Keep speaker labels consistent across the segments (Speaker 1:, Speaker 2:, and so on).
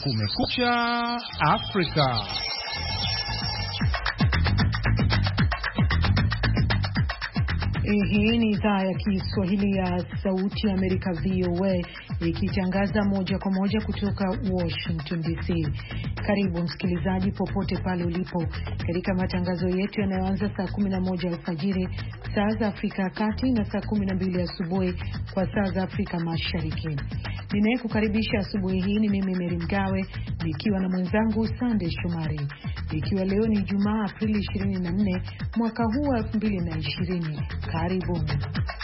Speaker 1: Kumekucha Afrika.
Speaker 2: Hii ni idhaa ya Kiswahili ya Sauti ya Amerika VOA ikitangaza moja kwa moja kutoka Washington DC. Karibu msikilizaji popote pale ulipo katika matangazo yetu yanayoanza saa 11 alfajiri saa za Afrika ya Kati na saa 12 asubuhi kwa saa za Afrika Mashariki. Ninayekukaribisha asubuhi hii ni mimi Mary Mgawe nikiwa na mwenzangu Sande Shomari. Ikiwa leo ni Ijumaa Aprili 24 mwaka huu wa 2020. Karibuni.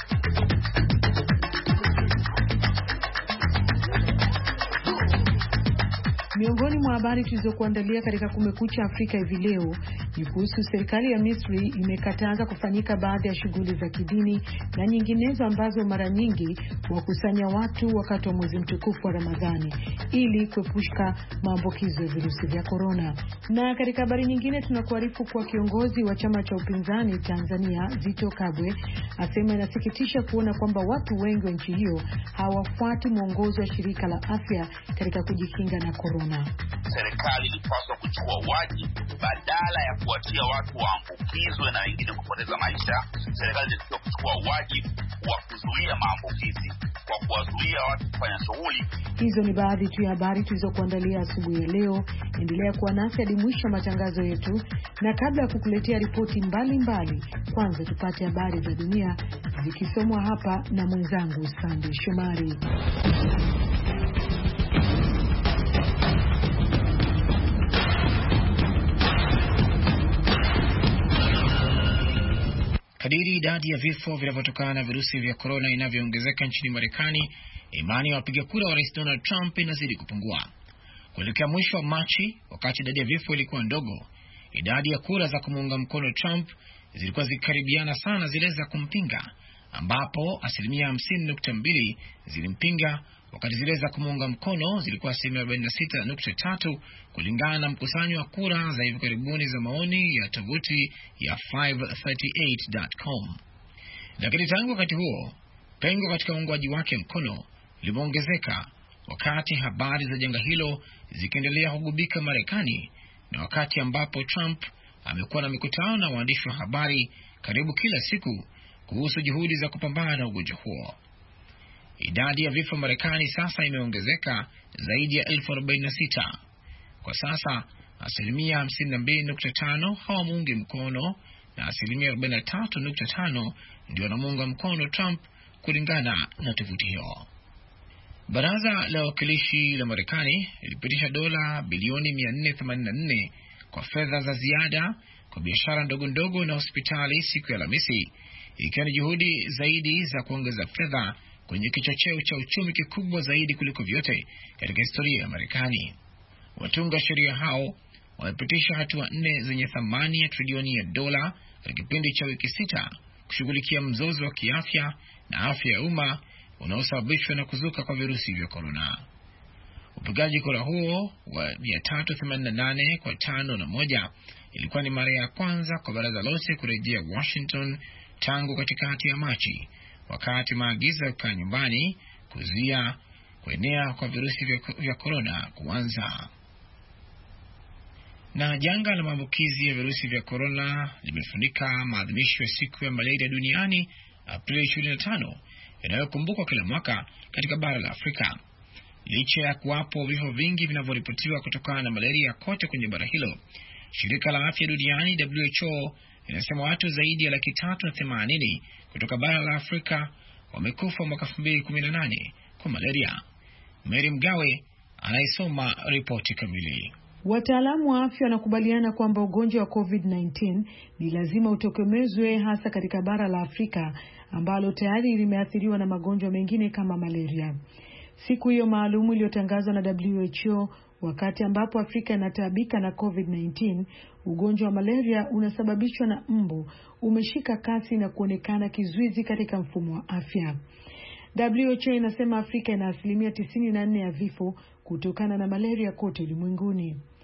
Speaker 2: Miongoni mwa habari tulizokuandalia katika Kumekucha Afrika hivi leo ni kuhusu serikali ya Misri imekataza kufanyika baadhi ya shughuli za kidini na nyinginezo ambazo mara nyingi wakusanya watu wakati wa mwezi mtukufu wa Ramadhani ili kuepusha maambukizo ya virusi vya corona. Na katika habari nyingine tunakuarifu kuwa kiongozi wa chama cha upinzani Tanzania Zitto Kabwe asema inasikitisha kuona kwamba watu wengi wa nchi hiyo hawafuati mwongozo wa shirika la afya katika kujikinga na corona.
Speaker 3: Serikali ilipaswa kuchukua wajibu badala ya kuachia watu waambukizwe na wengine kupoteza maisha. Serikali ilipaswa kuchukua wajibu wa kuzuia maambukizi kwa kuwazuia watu kufanya shughuli.
Speaker 2: Hizo ni baadhi tu ya habari tulizokuandalia asubuhi ya leo. Endelea kuwa nasi hadi mwisho matangazo yetu, na kabla ya kukuletea ripoti mbalimbali, kwanza tupate habari za dunia zikisomwa hapa na mwenzangu Sande Shomari.
Speaker 4: Kadiri idadi ya vifo vinavyotokana na virusi vya corona inavyoongezeka nchini Marekani, imani ya wapiga kura wa Rais Donald Trump inazidi kupungua. Kuelekea mwisho wa Machi, wakati idadi ya vifo ilikuwa ndogo, idadi ya kura za kumuunga mkono Trump zilikuwa zikaribiana sana zile za kumpinga, ambapo 50.2% zilimpinga, wakati zile za kumuunga mkono zilikuwa 46.3% kulingana na mkusanyo wa kura za hivi karibuni za maoni ya tovuti ya 538.com. Lakini tangu wakati huo, pengo katika uungwaji wake mkono limeongezeka, wakati habari za janga hilo zikiendelea kugubika Marekani, na wakati ambapo Trump amekuwa na mikutano na waandishi wa habari karibu kila siku kuhusu juhudi za kupambana na ugonjwa huo. Idadi ya vifo Marekani sasa imeongezeka zaidi ya 46,000. Kwa sasa 52.5% hawamuungi mkono na 43.5% ndio wanamuunga mkono Trump kulingana na tovuti hiyo. Baraza la Wawakilishi la Marekani lilipitisha dola bilioni 484 kwa fedha za ziada kwa biashara ndogo ndogo na hospitali siku ya Alhamisi, ikiwa ni juhudi zaidi za kuongeza fedha kwenye kichocheo cha uchumi kikubwa zaidi kuliko vyote katika historia ya Marekani. Watunga sheria hao wamepitisha hatua 4 zenye thamani ya trilioni ya dola katika kipindi cha wiki 6 kushughulikia mzozo wa kiafya na afya ya umma unaosababishwa na kuzuka kwa virusi vya corona. Upigaji kura huo wa 388 kwa 5-1 ilikuwa ni mara ya kwanza kwa baraza lote kurejea Washington tangu katikati ya Machi, wakati maagizo ya kukaa nyumbani kuzuia kuenea kwa virusi vya corona kuanza. Na janga la maambukizi ya virusi vya corona limefunika maadhimisho ya siku ya malaria duniani Aprili 25 inayokumbukwa kila mwaka katika bara la Afrika. Licha ya kuwapo vifo vingi vinavyoripotiwa kutokana na malaria kote kwenye bara hilo, shirika la afya duniani WHO inasema watu zaidi ya 380,000 kutoka bara la Afrika wamekufa mwaka 2018 kwa malaria. Mary Mgawe anaisoma ripoti kamili.
Speaker 2: Wataalamu wa afya wanakubaliana kwamba ugonjwa wa COVID-19 ni lazima utokomezwe, hasa katika bara la Afrika ambalo tayari limeathiriwa na magonjwa mengine kama malaria. Siku hiyo maalumu iliyotangazwa na WHO wakati ambapo Afrika inataabika na COVID-19, ugonjwa wa malaria unasababishwa na mbu umeshika kasi na kuonekana kizuizi katika mfumo wa afya. WHO inasema Afrika ina 94% ya vifo kutokana na malaria kote ulimwenguni.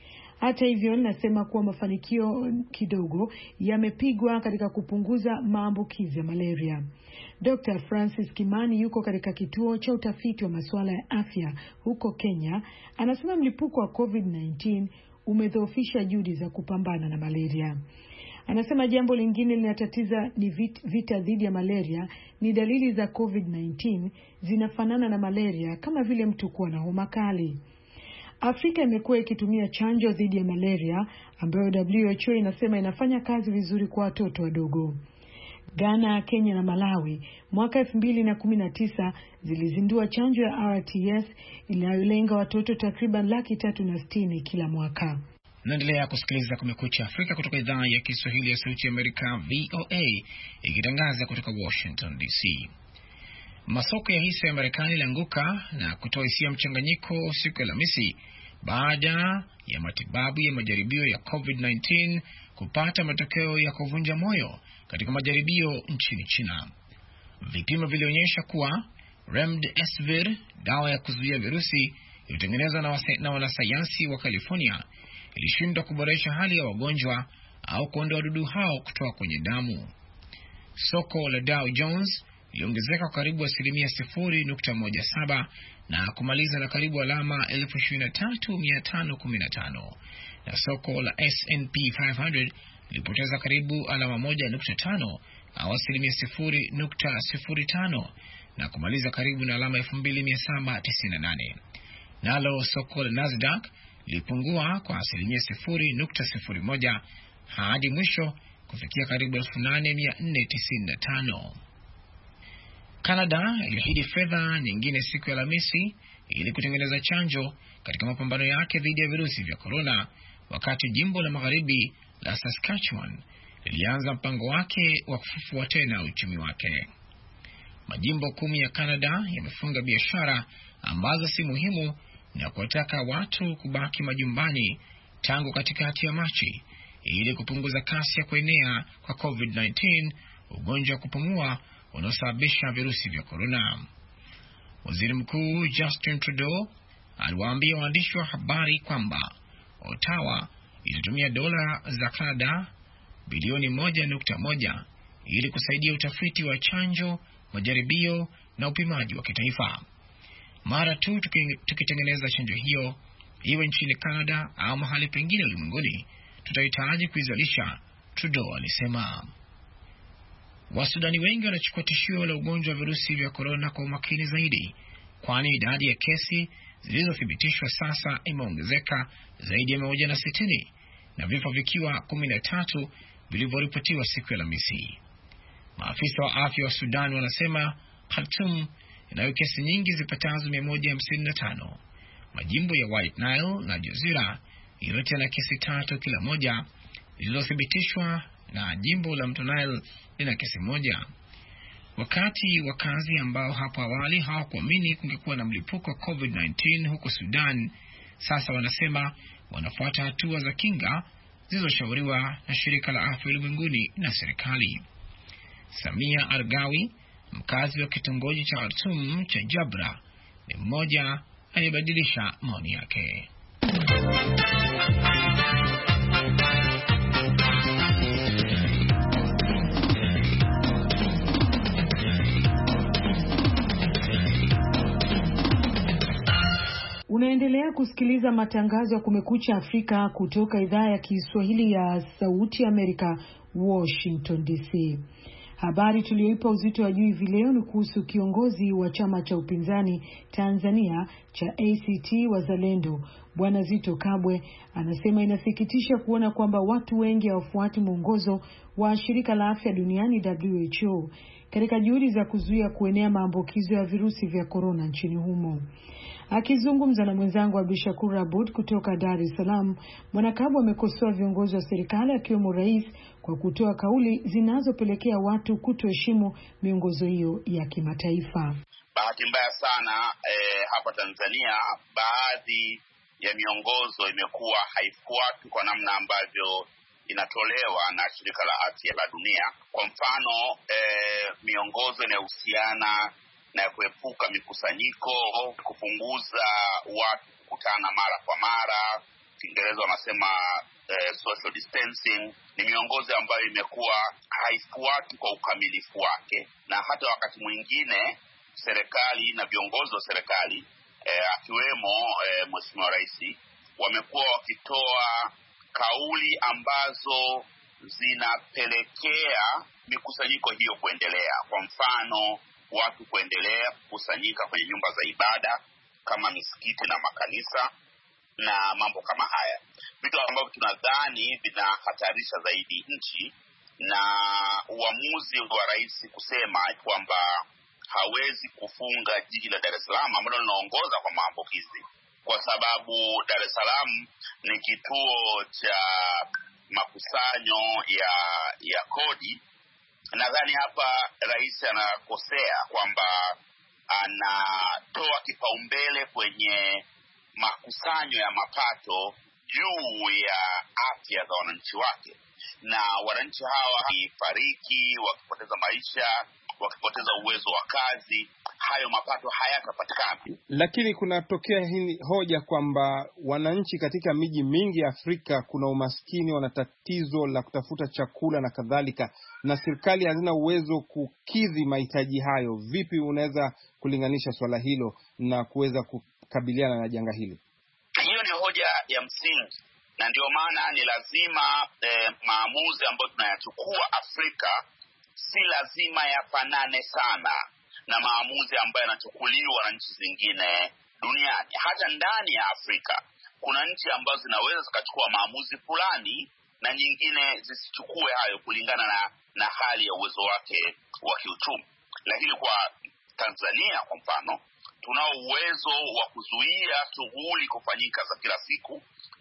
Speaker 2: Hata hivyo, linasema kuwa mafanikio kidogo yamepigwa katika kupunguza maambukizi ya malaria. Dr. Francis Kimani yuko katika kituo cha utafiti wa masuala ya afya huko Kenya. Anasema mlipuko wa COVID-19 umedhoofisha juhudi za kupambana na malaria. Anasema jambo lingine linatatiza ni vita dhidi ya malaria ni dalili za COVID-19 zinafanana na malaria kama vile mtu kuwa na homa kali. Afrika imekuwa ikitumia chanjo dhidi ya malaria ambayo WHO inasema inafanya kazi vizuri kwa watoto wadogo. Ghana, Kenya na Malawi mwaka 2019 zilizindua chanjo ya RTS inayolenga watoto takriban 360,000 kila mwaka.
Speaker 4: Naendelea kusikiliza Kumekucha Afrika kutoka idhaa ya Kiswahili ya Sauti ya Amerika VOA ikitangaza kutoka Washington DC. Masoko ya hisa ya Marekani yalianguka na kutoa hisia mchanganyiko siku ya Alhamisi baada ya matibabu ya majaribio ya COVID-19 kupata matokeo ya kuvunja moyo katika majaribio nchini China. Vipimo vilionyesha kuwa Remdesivir, dawa ya kuzuia virusi iliyotengenezwa na wanasayansi wa California, ilishindwa kuboresha hali ya wagonjwa au kuondoa wadudu hao kutoka kwenye damu. Soko la Dow Jones iliongezeka karibu 0.17 na kumaliza na karibu alama 23,515, na soko la S&P 500 lilipoteza karibu alama 1.5 au 0.05 na kumaliza karibu na alama 2,798. Nalo soko la Nasdaq lilipungua kwa 0.01 hadi mwisho kufikia karibu 8,495. Canada iliahidi fedha nyingine siku ya Alhamisi ili kutengeneza chanjo katika mapambano yake dhidi ya virusi vya corona, wakati jimbo la magharibi la Saskatchewan lilianza mpango wake wa kufufua tena uchumi wake. Majimbo 10 ya Canada yamefunga biashara ambazo si muhimu na kuwataka watu kubaki majumbani tangu katikati ya Machi ili kupunguza kasi ya kuenea kwa COVID-19, ugonjwa wa kupumua unaosababisha virusi vya corona. Waziri Mkuu Justin Trudeau aliwaambia waandishi wa habari kwamba Ottawa itatumia dola za Canada bilioni 1.1 ili kusaidia utafiti wa chanjo, majaribio na upimaji wa kitaifa. Mara tu tukitengeneza chanjo hiyo, iwe nchini Canada au mahali pengine ulimwenguni, tutahitaji kuizalisha, Trudeau alisema. Wasudani wengi wanachukua tishio la ugonjwa wa virusi vya corona kwa umakini zaidi, kwani idadi ya kesi zilizothibitishwa sasa imeongezeka zaidi ya 160 na vifo vikiwa 13 vilivyoripotiwa siku ya Alhamisi. Maafisa wa afya wa Sudan wanasema Khartoum inayo kesi nyingi zipatazo 155. Majimbo ya White Nile na Jazira yote yana kesi 3 kila moja zilizothibitishwa, na jimbo la Mto Nile lina kesi 1. Wakati wakazi ambao hapo awali hawakuamini kungekuwa na mlipuko wa COVID-19 huko Sudan, sasa wanasema wanafuata hatua za kinga zilizoshauriwa na shirika la afya ulimwenguni na serikali. Samia Argawi, mkazi wa kitongoji cha Khartoum cha Jabra, ni mmoja aliyebadilisha maoni yake.
Speaker 2: Unaendelea kusikiliza matangazo ya Kumekucha Afrika kutoka idhaa ya Kiswahili ya Sauti ya Amerika, Washington DC. Habari tuliyoipa uzito wa juu hivi leo ni kuhusu kiongozi wa chama cha upinzani Tanzania cha ACT Wazalendo, Bwana Zitto Kabwe. Anasema inasikitisha kuona kwamba watu wengi hawafuati mwongozo wa shirika la afya duniani WHO katika juhudi za kuzuia kuenea maambukizo ya virusi vya corona nchini humo. Akizungumza na mwenzangu Abdushakur Abud kutoka Dar es Salaam, Bwana Kabwe amekosoa viongozi wa serikali akiwemo rais kwa kutoa kauli zinazopelekea watu kutoheshimu miongozo hiyo ya kimataifa.
Speaker 3: Bahati mbaya sana hapa Tanzania baadhi ya miongozo imekuwa haifuatwi kwa namna ambavyo inatolewa na shirika la afya la dunia. Kwa mfano miongozo inayohusiana na kuepuka mikusanyiko, kupunguza watu kukutana mara kwa mara, Kiingereza wanasema social distancing, ni miongozo ambayo imekuwa haifuati kwa ukamilifu wake, na hata wakati mwingine serikali na viongozi wa serikali akiwemo Mheshimiwa Rais wamekuwa wakitoa kauli ambazo zinapelekea mikusanyiko hiyo kuendelea. Kwa mfano, watu kuendelea kukusanyika kwenye nyumba za ibada kama misikiti na makanisa na mambo kama haya, vitu ambavyo tunadhani vinahatarisha zaidi nchi. Na uamuzi wa rais kusema kwamba hawezi kufunga jiji la Dar es Salaam ambalo linaongoza kwa maambukizi, kwa sababu Dar es Salaam ni kituo cha makusanyo ya kodi. Nadhani hapa rais anakosea kwamba anatoa kipaumbele kwenye makusanyo ya mapato juu ya afya za wananchi wake, na wananchi hawa wakifariki, wakipoteza maisha, wakipoteza uwezo wa kazi, hayo mapato hayatapatikana.
Speaker 1: Lakini kunatokea hii hoja kwamba wananchi katika miji mingi ya Afrika kuna umaskini, wana tatizo la kutafuta chakula na kadhalika, na serikali hazina uwezo kukidhi mahitaji hayo. Vipi unaweza kulinganisha swala hilo na kuweza kukabiliana na janga hili?
Speaker 3: Hiyo ni hoja ya msingi, na ndio maana ni lazima maamuzi ambayo tunayachukua Afrika si lazima yafanane sana na maamuzi ambayo yanachukuliwa na nchi zingine duniani. Hata ndani ya Afrika kuna nchi ambazo zinaweza zikachukua maamuzi fulani na nyingine zisichukue hayo kulingana na hali ya uwezo wake wa kiuchumi. Lakini kwa Tanzania kwa mfano, tunao uwezo wa kuzuia shughuli kufanyika za kila siku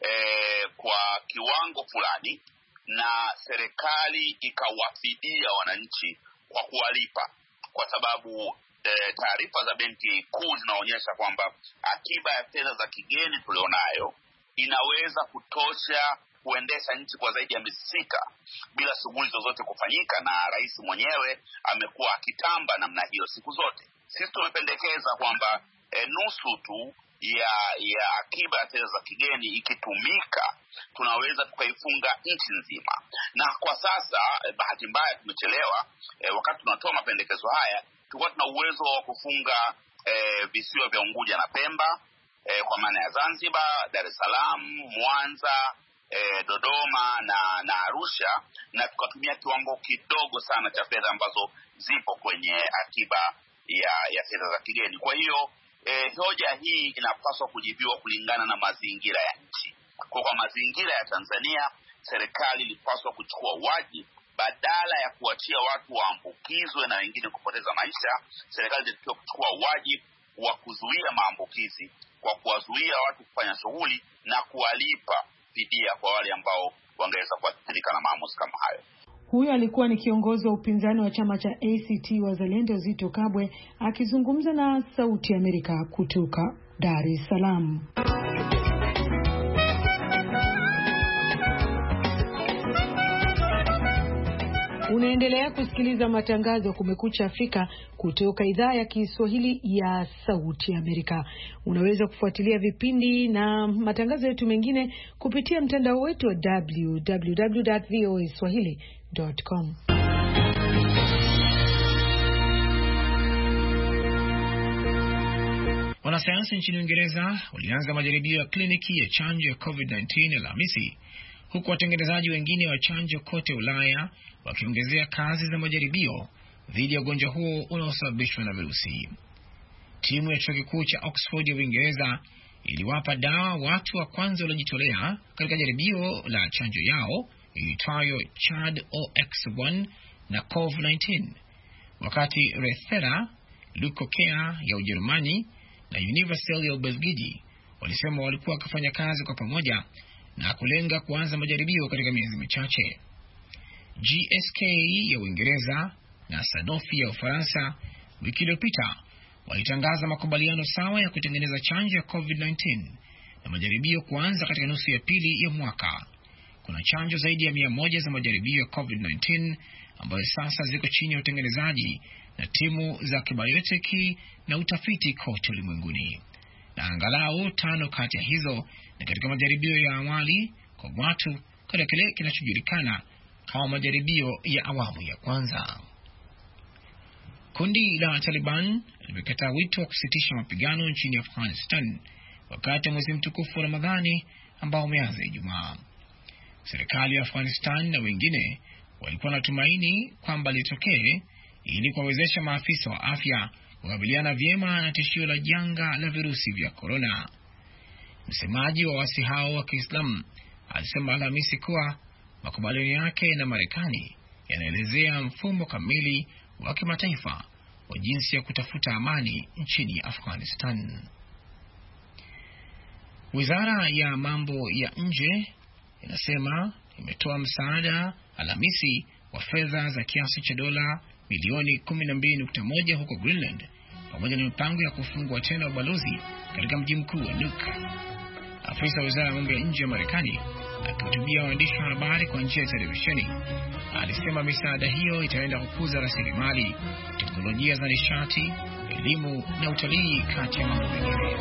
Speaker 3: kwa kiwango fulani, na serikali ikawafidia wananchi kwa kuwalipa, kwa sababu taarifa za Benki Kuu zinaonyesha kwamba akiba ya fedha za kigeni tulionayo inaweza kutosha kuendesha nchi kwa zaidi ya miezi 6 bila shughuli zozote kufanyika, na rais mwenyewe amekuwa akitamba namna hiyo siku zote. Sisi tumependekeza kwamba nusu tu ya akiba ya fedha za kigeni ikitumika tunaweza tukaifunga nchi nzima. Na kwa sasa bahati mbaya tumechelewa. Wakati tunatoa mapendekezo haya tulikuwa tuna uwezo wa kufunga visiwa vya Unguja na Pemba, kwa maana ya Zanzibar, Dar es Salaam, Mwanza, Dodoma na Arusha, na tukatumia kiwango kidogo sana cha fedha ambazo zipo kwenye akiba ya fedha za kigeni. Kwa hiyo hoja hii inapaswa kujibiwa kulingana na mazingira ya nchi. Kwa mazingira ya Tanzania, serikali ilipaswa kuchukua wajibu, badala ya kuachia watu waambukizwe na wengine kupoteza maisha. Serikali ilitakiwa kuchukua wajibu wa kuzuia maambukizi kwa kuwazuia watu kufanya shughuli na kuwalipa fidia kwa wale ambao wangeweza kuathirika na maamuzi kama hayo.
Speaker 2: Huyo alikuwa ni kiongozi wa upinzani wa chama cha ACT Wazalendo Zitto Kabwe akizungumza na Sauti ya Amerika kutoka Dar es Salaam. Unaendelea kusikiliza matangazo ya Kumekucha Afrika kutoka idhaa ya Kiswahili ya Sauti ya Amerika. Unaweza kufuatilia vipindi na matangazo yetu mengine kupitia mtandao wetu wa www.voaswahili.com.
Speaker 4: Wanasayansi nchini Uingereza walianza majaribio ya kliniki ya chanjo ya COVID-19 Alhamisi, huku watengenezaji wengine wa chanjo kote Ulaya wakiongezea kazi za majaribio dhidi ya ugonjwa huo unaosababishwa na virusi. Timu ya chuo kikuu cha Oxford ya Uingereza iliwapa dawa watu wa kwanza waliojitolea katika jaribio la chanjo yao iitwayo ChAd-OX1 na COVID-19, wakati Rethera, Leukokia ya Ujerumani na Universal ya Ubelgiji walisema walikuwa wakifanya kazi kwa pamoja na kulenga kuanza majaribio katika miezi michache. GSK ya Uingereza na Sanofi ya Ufaransa wiki iliyopita walitangaza makubaliano sawa ya kutengeneza chanjo ya COVID-19 na majaribio kuanza katika nusu ya pili ya mwaka. Kuna chanjo zaidi ya 100 za majaribio ya COVID-19 ambayo sasa ziko chini ya utengenezaji na timu za kibioteki na utafiti kote ulimwenguni. na angalau 5 kati ya hizo ni katika majaribio ya awali kwa watu katika kile kinachojulikana kama majaribio ya awamu ya kwanza. Kundi la Taliban limekataa wito wa kusitisha mapigano nchini Afghanistan wakati wa mwezi mtukufu wa Ramadhani ambao umeanza Ijumaa. Serikali ya Afghanistan na wengine walikuwa na tumaini kwamba litokee ili kuwawezesha maafisa wa afya kukabiliana vyema na tishio la janga la virusi vya corona. Msemaji wa waasi hao wa Kiislamu alisema Alhamisi kuwa makubaliano yake na Marekani yanaelezea mfumo kamili wa kimataifa wa jinsi ya kutafuta amani nchini Afghanistan. Wizara ya mambo ya nje inasema imetoa msaada Alhamisi wa fedha za kiasi cha dola milioni 12.1 huko Greenland, pamoja na mipango ya kufungua tena ubalozi katika mji mkuu wa Nuuk. Afisa wa wizara ya mambo ya nje ya Marekani akihutubia waandishi wa habari kwa njia ya televisheni alisema misaada hiyo itaenda kukuza rasilimali, teknolojia za nishati, elimu na utalii kati ya mambo mengine.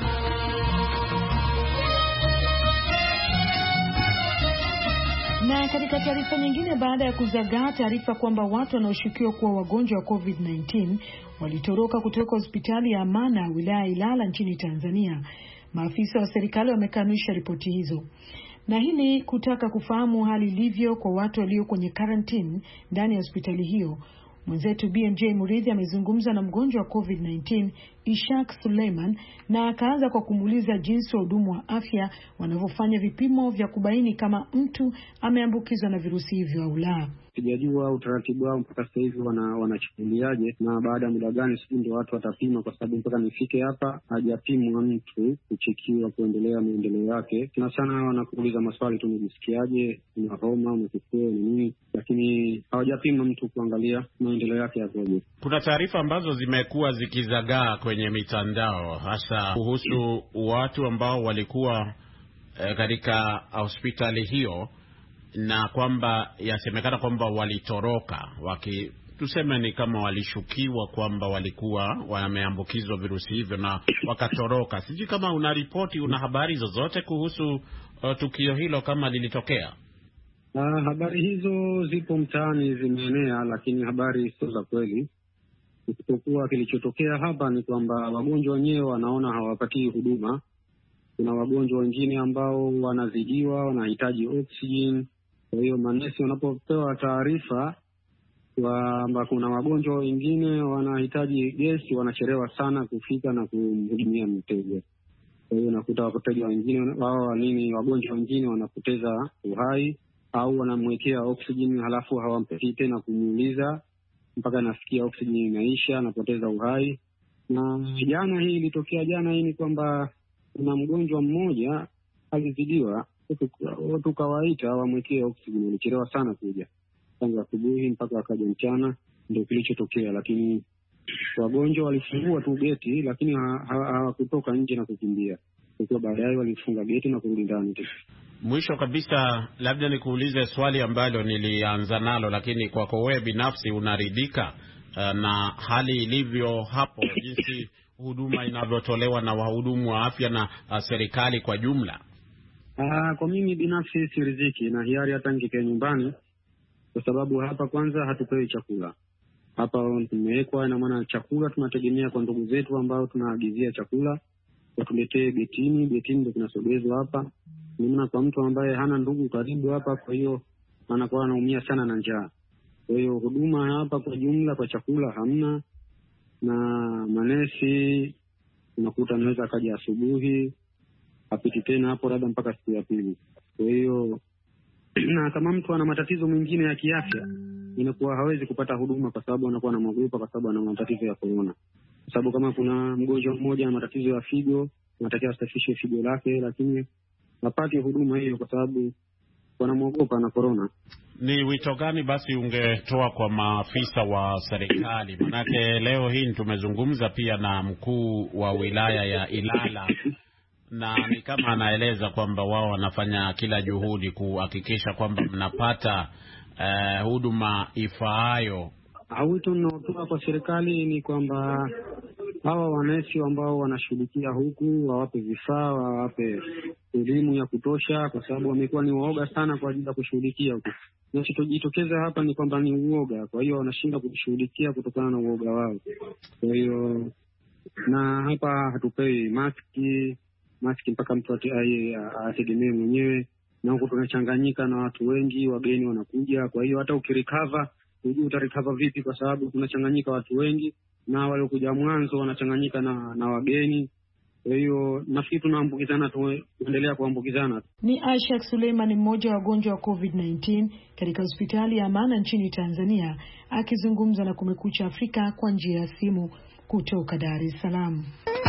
Speaker 2: Na katika taarifa nyingine, baada ya kuzagaa taarifa kwamba watu wanaoshukiwa kuwa wagonjwa wa COVID-19 walitoroka kutoka hospitali ya Amana wilaya Ilala nchini Tanzania, maafisa wa serikali wamekanusha ripoti hizo. Na hili kutaka kufahamu hali ilivyo kwa watu walio kwenye quarantine ndani ya hospitali hiyo. Mwenzetu BMJ Muridhi amezungumza na mgonjwa wa COVID-19 Ishaq Suleiman na akaanza kwa kumuuliza jinsi wahudumu wa afya wanavyofanya vipimo vya kubaini kama mtu ameambukizwa na virusi hivyo au la.
Speaker 5: Sijajua utaratibu wao mpaka sasa hivi wanachukuliaje na baada ya muda gani sisi ndio watu watapima, kwa sababu mpaka nifike hapa hajapimwa mtu kuchekiwa kuendelea maendeleo yake. Sana wanakuuliza maswali tu, unajisikiaje, una homa, umekufua ni nini, lakini hawajapima mtu kuangalia maendeleo yake yakoje.
Speaker 6: Kuna taarifa ambazo zimekuwa zikizagaa kwenye mitandao hasa kuhusu watu ambao walikuwa katika hospitali hiyo na kwamba yasemekana kwamba walitoroka tuseme ni kama walishukiwa kwamba walikuwa wameambukizwa virusi hivyo na wakatoroka. Sijui kama una ripoti, una habari zozote kuhusu tukio hilo kama lilitokea?
Speaker 5: Habari hizo zipo mtaani zimeenea, lakini habari sio za kweli. Isipokuwa kilichotokea hapa ni kwamba wagonjwa wenyewe wanaona hawapatii huduma. Kuna wagonjwa wengine ambao wanazidiwa, wanahitaji oxygen. Kwa hiyo manesi wanapopewa taarifa kwamba kuna wagonjwa wengine wanahitaji gesi, wanachelewa sana kufika na kumhudumia mteja. Kwa hiyo nakuta wateja wengine wagonjwa wengine wanapoteza uhai au wanamwekea oxygen halafu hawampi tena kumuuliza mpaka nafikia oxygen inaisha, anapoteza uhai. Na jana hii ilitokea, ni kwamba kuna mgonjwa mmoja alizidiwa, tukawaita wamwekee oxygen, alichelewa sana kuja tangu asubuhi mpaka akaja mchana, ndio kilichotokea. Lakini wagonjwa walifungua tu geti, lakini hawakutoka nje na kukimbia. Kwa baadaye walifunga geti na kurudi ndani.
Speaker 6: Mwisho kabisa, labda nikuulize swali ambalo nilianza nalo, lakini kwako wewe binafsi unaridhika na hali ilivyo hapo, jinsi huduma inavyotolewa na wahudumu wa afya na serikali kwa jumla?
Speaker 5: Kwa mimi binafsi siridhiki na hiari hata ningekuwa nyumbani, kwa sababu hapa kwanza hatupewi chakula. Hapa tumewekwa, na maana chakula tunategemea kwa ndugu zetu ambao tunaagizia chakula watuletee getini ndio kinasogezwa hapa. Maana kwa mtu ambaye hana ndugu karibu hapa, kwa hiyo anakuwa anaumia sana na njaa. Kwa hiyo huduma hapa kwa jumla kwa chakula hamna, na manesi unakuta anaweza akaja asubuhi apiti tena hapo labda mpaka siku ya pili. Kwa hiyo na kama mtu ana matatizo mengine ya kiafya inakuwa hawezi kupata huduma kwa sababu anakuwa anaogopa, kwa sababu ana matatizo ya corona. Kwa sababu kama kuna mgonjwa mmoja ana matatizo ya figo, anatakiwa asafishe figo lake, lakini hapati huduma hiyo kwa sababu wanamwogopa na corona.
Speaker 6: Ni wito gani basi ungetoa kwa maafisa wa serikali? Manake leo hii tumezungumza pia na mkuu wa wilaya ya Ilala na ni kama anaeleza kwamba wao wanafanya kila juhudi kuhakikisha kwamba mnapata huduma ifaayo.
Speaker 5: Wito unaotoa kwa serikali ni kwamba hawa wananchi ambao wanashughulikia huku wawape vifaa, wawape elimu ya kutosha, kwa sababu wamekuwa ni waoga sana kwa ajili ya kushughulikia huku. Kinachojitokeza hapa ni kwamba ni uoga, kwa hiyo wanashinda kushughulikia kutokana na uoga wao. Kwa hiyo na hapa hatupewi maski mpaka mtu ategemee mwenyewe, na huko tunachanganyika na watu wengi, wageni wanakuja. Kwa hiyo hata ukirecover hujui utarecover vipi, kwa sababu tunachanganyika watu wengi, na waliokuja mwanzo wanachanganyika na wageni. Kwa hiyo nafikiri tunaambukizana, tuendelea kuambukizana.
Speaker 2: Ni Aisha Suleiman, mmoja wa wagonjwa wa COVID-19 katika hospitali ya Amana nchini Tanzania, akizungumza na Kumekucha Afrika kwa njia ya simu kutoka Dar es Salaam.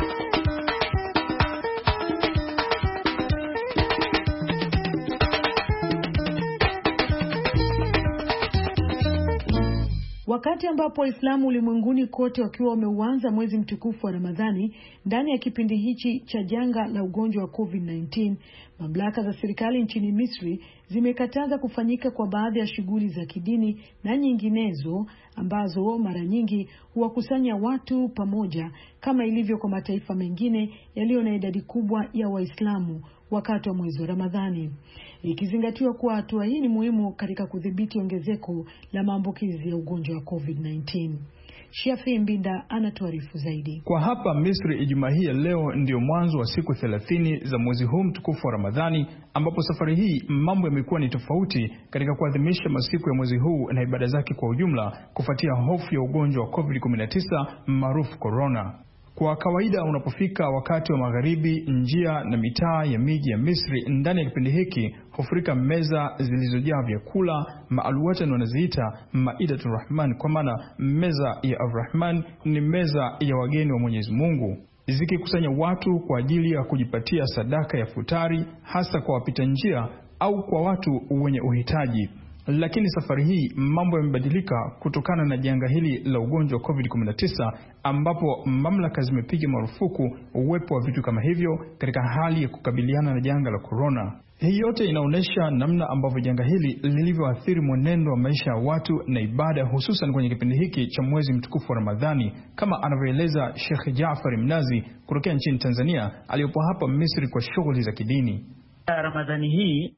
Speaker 2: Wakati ambapo Waislamu ulimwenguni kote wakiwa wameuanza mwezi mtukufu wa Ramadhani, ndani ya kipindi hichi cha janga la ugonjwa wa COVID-19, mamlaka za serikali nchini Misri zimekataza kufanyika kwa baadhi ya shughuli za kidini na nyinginezo ambazo mara nyingi huwakusanya watu pamoja kama ilivyo kwa mataifa mengine yaliyo na idadi kubwa ya Waislamu wakati wa mwezi wa Ramadhani, ikizingatiwa kuwa hatua hii ni muhimu katika kudhibiti ongezeko la maambukizi ya ugonjwa wa COVID-19. Shafi Mbinda anatuarifu zaidi.
Speaker 7: Kwa hapa Misri, Ijumaa hii leo ndio mwanzo wa siku 30 za mwezi huu mtukufu wa Ramadhani, ambapo safari hii mambo yamekuwa ni tofauti katika kuadhimisha masiku ya mwezi huu na ibada zake kwa ujumla, kufuatia hofu ya ugonjwa wa COVID-19 maarufu corona. Kwa kawaida unapofika wakati wa magharibi, njia na mitaa ya miji ya Misri ndani ya kipindi hiki hufurika meza zilizojaa vyakula, maaluwatan wanaziita Maidatul Rahman, kwa maana meza ya Ar-Rahman ni meza ya wageni wa Mwenyezi Mungu, zikikusanya watu kwa ajili ya kujipatia sadaka ya futari, hasa kwa wapita njia au kwa watu wenye uhitaji. Lakini safari hii mambo yamebadilika kutokana na janga hili la ugonjwa wa COVID-19, ambapo mamlaka zimepiga marufuku uwepo wa vitu kama hivyo katika hali ya kukabiliana na janga la corona. Hii yote inaonyesha namna ambavyo janga hili lilivyoathiri mwenendo wa maisha ya watu na ibada, hususan kwenye kipindi hiki cha mwezi mtukufu wa Ramadhani, kama anavyoeleza Sheikh Jaafar Mnazi kutoka nchini Tanzania, aliyopo hapa Misri kwa shughuli za kidini.
Speaker 8: Ramadhani hii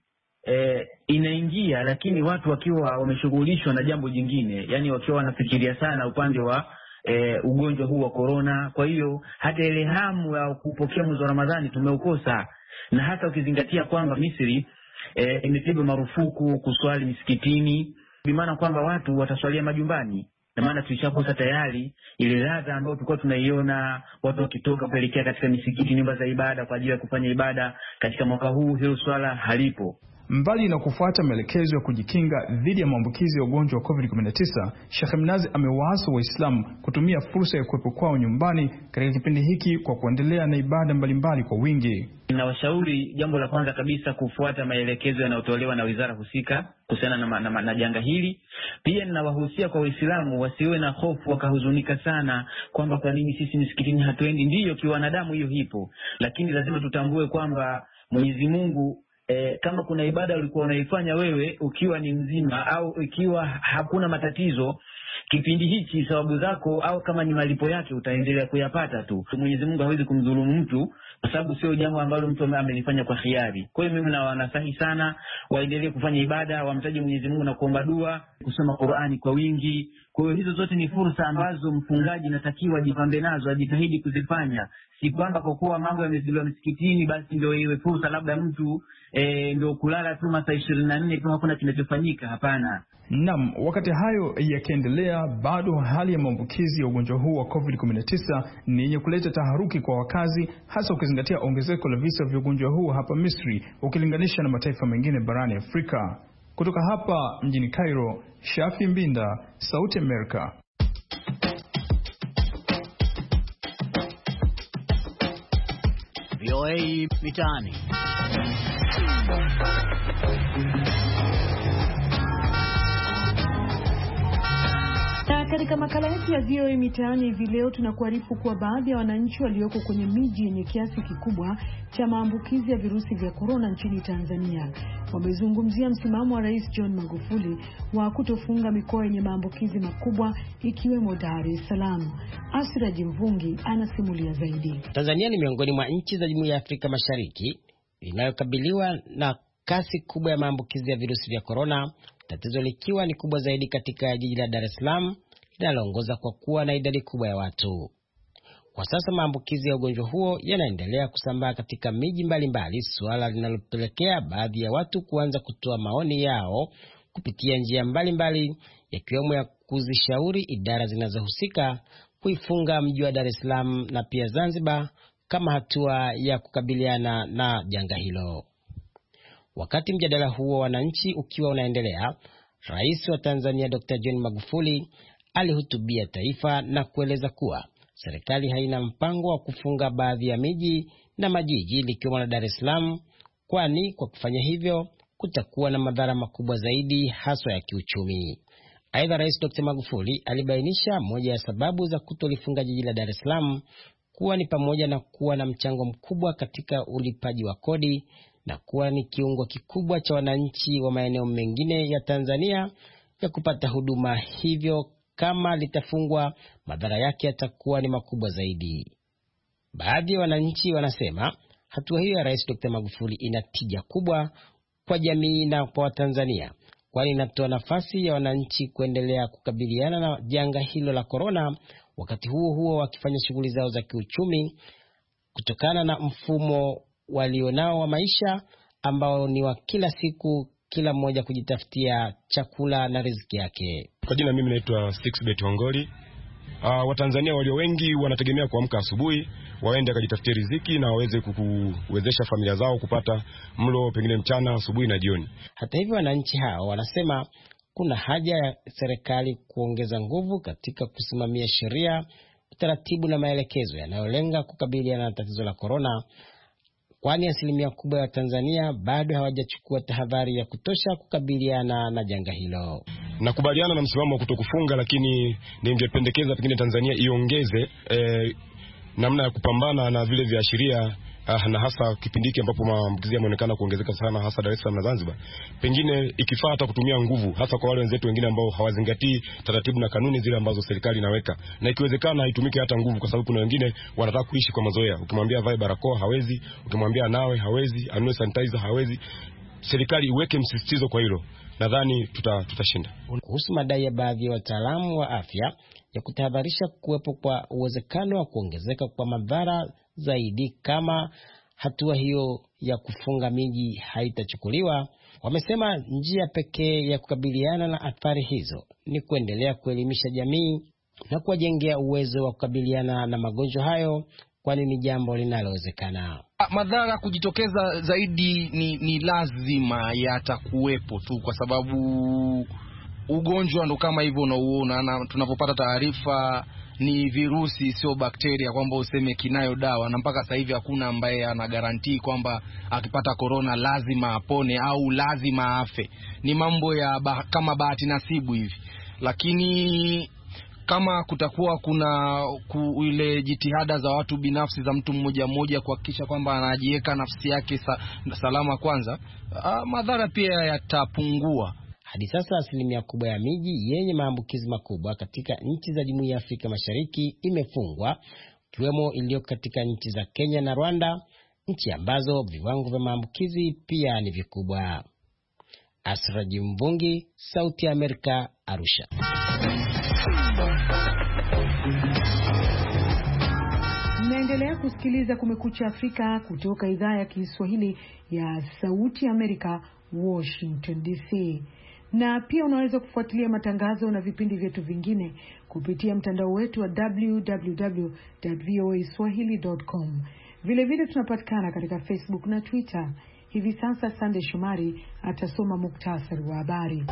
Speaker 8: inaingia, lakini watu wakiwa wameshughulishwa na jambo jingine, yani wakiwa wanafikiria sana upande wa ugonjwa huu wa corona. Kwa hiyo hata ile hamu ya kupokea mwezi wa Ramadhani tumeukosa, na hata ukizingatia kwamba Misri imepigwa marufuku kuswali misikitini, kwa maana kwamba watu wataswalia majumbani, na maana tulishakosa tayari ile ladha ambayo tulikuwa tunaiona watu wakitoka kuelekea katika misikiti, nyumba za ibada kwa ajili ya kufanya ibada. Katika mwaka huu hilo swala halipo.
Speaker 7: Mbali na kufuata maelekezo ya kujikinga dhidi ya maambukizi ya ugonjwa wa COVID-19, Sheikh Mnazi amewaasa Waislamu kutumia fursa ya kuwepo kwao nyumbani katika kipindi hiki kwa kuendelea na ibada mbalimbali kwa wingi.
Speaker 8: Ninawashauri jambo la kwanza kabisa kufuata maelekezo yanayotolewa na wizara husika kuhusiana na janga hili. Pia ninawahusia kwa Waislamu wasiwe na hofu wakahuzunika sana kwamba kwa nini sisi misikitini hatuendi. Ndiyo, kiwanadamu hiyo hipo, lakini lazima tutambue kwamba Mwenyezi Mungu kama kuna ibada ulikuwa unaifanya wewe ukiwa ni mzima au ikiwa hakuna matatizo, kipindi hichi sababu zako au kama ni malipo yake utaendelea kuyapata tu. Mwenyezi Mungu hawezi kumdhulumu mtu, kwa sababu sio jambo ambalo mtu amelifanya kwa hiari. Kwa hiyo mimi nawanasahi sana waendelee kufanya ibada, wamtaje Mwenyezi Mungu na kuomba dua, kusoma Qur'ani kwa wingi. Kwa hiyo hizo zote ni fursa ambazo mfungaji natakiwa ajipambe nazo, ajitahidi kuzifanya. Si kwamba kwa kuwa mambo yamezidiwa msikitini basi ndio iwe fursa labda mtu ndio kulala tu masaa 24 tu hakuna kinachofanyika. Hapana.
Speaker 7: Naam, wakati hayo yakiendelea, bado hali ya maambukizi ya ugonjwa huu wa COVID-19 ni yenye kuleta taharuki kwa wakazi, hasa ukizingatia ongezeko la visa vya ugonjwa huu hapa Misri ukilinganisha na mataifa mengine barani Afrika. Kutoka hapa mjini Cairo, Shafi Mbinda, Sauti Amerika.
Speaker 9: VOA Mitaani.
Speaker 2: katika makala yetu ya VOA Mitaani hivi leo tunakuarifu kuwa baadhi ya wananchi walioko kwenye miji yenye kiasi kikubwa cha maambukizi ya virusi vya korona nchini Tanzania wamezungumzia msimamo wa Rais John Magufuli wa kutofunga mikoa yenye maambukizi makubwa ikiwemo Dar es Salaam. Asira Jimvungi anasimulia zaidi.
Speaker 9: Tanzania ni miongoni mwa nchi za Jumuiya ya Afrika Mashariki inayokabiliwa na kasi kubwa ya maambukizi ya virusi vya korona, tatizo likiwa ni kubwa zaidi katika jiji la Dar es Salaam linaloongoza kwa kuwa na idadi kubwa ya watu. Kwa sasa maambukizi ya ugonjwa huo yanaendelea kusambaa katika miji mbalimbali, suala linalopelekea baadhi ya watu kuanza kutoa maoni yao kupitia njia mbalimbali, yakiwemo ya kuzishauri idara zinazohusika kuifunga mji wa Dar es Salaam na pia Zanzibar kama hatua ya kukabiliana na janga hilo. Wakati mjadala huo wananchi ukiwa unaendelea, Rais wa Tanzania Dr. John Magufuli alihutubia taifa na kueleza kuwa serikali haina mpango wa kufunga baadhi ya miji na majiji likiwemo na Dar es Salaam, kwani kwa kufanya hivyo kutakuwa na madhara makubwa zaidi haswa ya kiuchumi. Aidha, Rais Dr. Magufuli alibainisha moja ya sababu za kutolifunga jiji la Dar es Salaam kuwa ni pamoja na kuwa na mchango mkubwa katika ulipaji wa kodi na kuwa ni kiungo kikubwa cha wananchi wa maeneo mengine ya Tanzania ya kupata huduma, hivyo kama litafungwa madhara yake yatakuwa ni makubwa zaidi. Baadhi ya wananchi wanasema hatua hiyo ya Rais Dr. Magufuli ina tija kubwa kwa jamii na kwa Watanzania, kwani inatoa nafasi ya wananchi kuendelea kukabiliana na janga hilo la korona, wakati huo wakifanya shughuli zao za kiuchumi kutokana na mfumo walionao wa maisha ambao ni wa kila siku, kila mmoja kujitafutia chakula na riziki yake.
Speaker 10: Kwa jina mimi naitwa Sixbet Wangoli. Watanzania walio wengi wanategemea kuamka asubuhi waende akajitafutia riziki na waweze kuwezesha familia zao kupata mlo pengine mchana, asubuhi na jioni.
Speaker 9: Hata hivyo, wananchi hao wanasema kuna haja ya serikali kuongeza nguvu katika kusimamia sheria, utaratibu na maelekezo yanayolenga kukabiliana na tatizo la korona, kwani asilimia kubwa ya Tanzania bado hawajachukua tahadhari ya kutosha kukabiliana na janga hilo.
Speaker 10: Nakubaliana na msimamo wa kutokufunga, lakini ningependekeza pengine Tanzania iongeze namna ya kupambana na vile viashiria, na hasa kipindi hiki ambapo maambukizi yameonekana kuongezeka sana hasa Dar es Salaam na Zanzibar. Pengine ikifaa hata kutumia nguvu, hasa kwa wale wenzetu wengine ambao hawazingatii taratibu na kanuni zile ambazo serikali inaweka, na ikiwezekana haitumike hata nguvu, kwa sababu kuna wengine wanataka kuishi kwa mazoea. Ukimwambia vae barakoa hawezi, ukimwambia nawe hawezi, anunue sanitizer hawezi. Serikali iweke msisitizo kwa hilo, nadhani tutashinda.
Speaker 9: Kuhusu madai ya baadhi ya wataalamu wa afya ya kutahadharisha kuwepo kwa uwezekano wa kuongezeka kwa madhara zaidi kama hatua hiyo ya kufunga miji haitachukuliwa, wamesema njia pekee ya kukabiliana na athari hizo ni kuendelea kuelimisha jamii na kuwajengea uwezo wa kukabiliana na magonjwa hayo, kwani ni jambo linalowezekana.
Speaker 11: Madhara kujitokeza zaidi ni lazima yatakuwepo tu, kwa sababu ugonjwa ndo kama hivyo unauona, na tunapopata taarifa ni virusi sio bakteria kwamba useme kinayo dawa, na mpaka sasa hivi hakuna ambaye ana guarantee kwamba akipata corona lazima apone au lazima afe. Ni mambo ya kama bahati nasibu hivi. Lakini kama kutakuwa kuna ile jitihada za watu binafsi za mtu mmoja mmoja kuhakikisha kwamba anajiweka nafsi yake salama kwanza, madhara pia yatapungua.
Speaker 9: Hadi sasa asilimia kubwa ya miji yenye maambukizi makubwa katika nchi za Jumuiya ya Afrika Mashariki imefungwa, ikiwemo iliyo katika nchi za Kenya na Rwanda, nchi ambazo viwango vya maambukizi pia ni vikubwa. Asra Jimvungi, Sauti ya Amerika, Arusha.
Speaker 2: Mnaendelea kusikiliza Kumekucha Afrika kutoka idhaa ya Kiswahili ya Sauti ya Amerika, Washington DC. Na pia unaweza kufuatilia matangazo na vipindi vyetu vingine kupitia mtandao wetu wa www.voaswahili.com. Vile tunapatikana katika Facebook na Twitter. Hivi sasa Sande Shomari atasoma muktasari wa habari.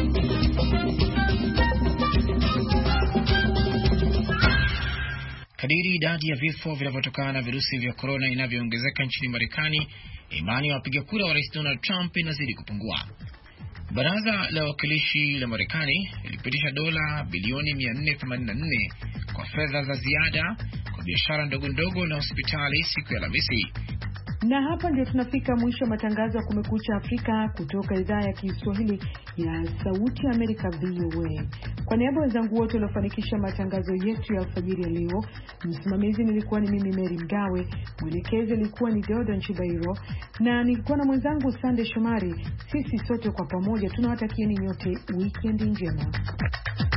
Speaker 4: Kadiri idadi ya vifo vinavyotokana na virusi vya korona inavyoongezeka nchini Marekani, imani ya wapiga kura wa Rais Donald Trump inazidi kupungua. Baraza la Wawakilishi la Marekani lilipitisha dola bilioni 484 kwa fedha za ziada kwa biashara ndogo ndogo na hospitali siku ya Alhamisi.
Speaker 2: Na hapa ndio tunafika mwisho wa matangazo ya Kumekucha Afrika kutoka idhaa ya Kiswahili ya Sauti ya Amerika VOA. Kwa niaba ya wenzangu wote waliofanikisha matangazo yetu ya alfajiri ya leo, msimamizi nilikuwa ni mimi Mary Mgawe, mwelekezi alikuwa ni Jordan Chibairo, na nilikuwa na mwenzangu Sande Shomari. Sisi sote kwa pamoja tunawatakieni nyote weekend njema.